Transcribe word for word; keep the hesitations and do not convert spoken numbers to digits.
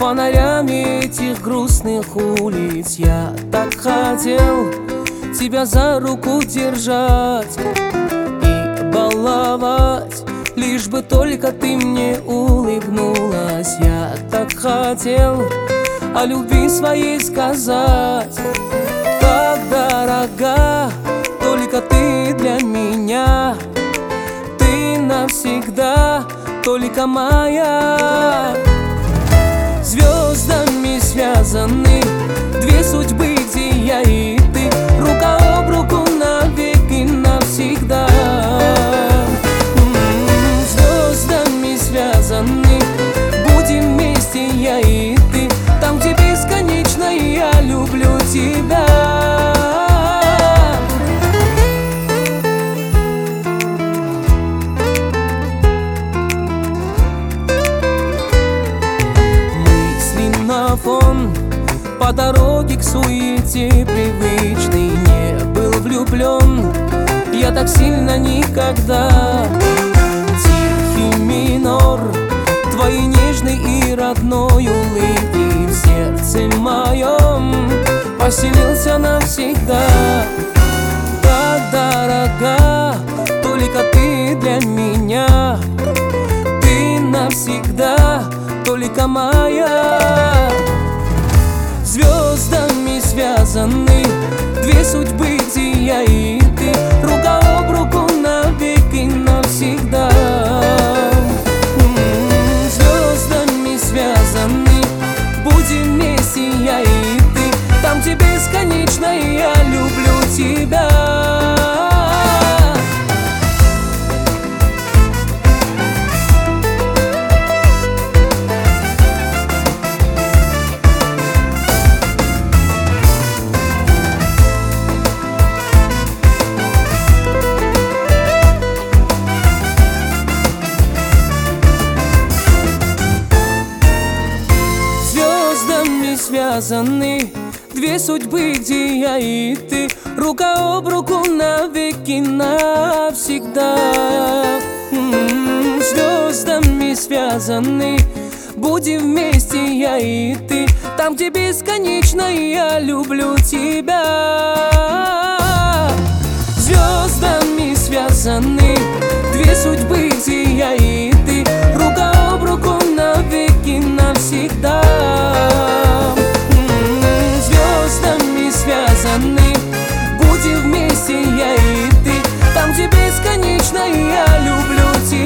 фонарями этих грустных улиц. Я так хотел тебя за руку держать и баловать, лишь бы только ты мне улыбнулась. Я так хотел о любви своей сказать, как дорога только ты для меня, ты навсегда только моя. Звездами связаны две судьбы, где я и ты, рука об руку навеки навсегда. Звездами связаны, будем вместе я и ты, там, где бесконечно я люблю тебя. По дороге к суете привычной не был влюблен я так сильно никогда. Тихий минор твоей нежной и родной улыбки в сердце моем поселился навсегда. Так дорога только ты для меня, ты навсегда только моя. Звездами связаны две судьбы, где я и ты, рука об руку навеки навсегда. Звездами связаны, будем вместе я и ты, там, где бесконечно я люблю тебя. Связаны две судьбы, где я и ты, рука об руку навеки навсегда. М-м-м, звездами связаны, будем вместе я и ты, там, где бесконечно я люблю тебя. Звездами связаны две судьбы, где я и ты, рука об руку навеки навсегда. Связаны, будем вместе я и ты, там, где бесконечно я люблю тебя.